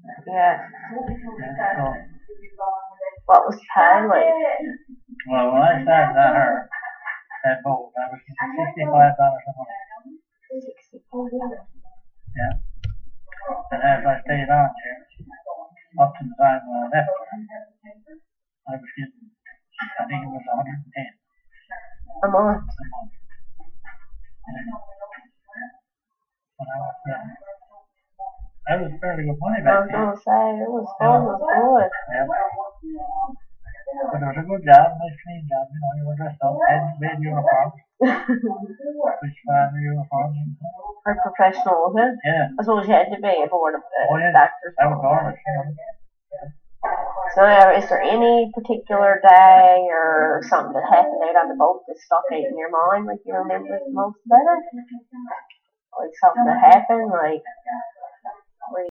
Yeah. Yeah, so, What was the pay like? well, when I started at her, that boat, I was getting $65 a month. 64. Yeah. And as I stayed on here, up to the time when I left her, I was getting, I think it was 110 A month. a month. When I was there. That was fairly good money I back was then. gonna say it was fun, it was good. Yeah. But it was a good job, nice clean job, you were dressed up, had made uniforms, which uniforms. Very professional, was it? Yeah. I suppose you had to be for the Yeah. doctor's. I was honest, So is there any particular day or something that happened out on the boat that stuck out in your mind, like you remember the most about it? Like something that happened, like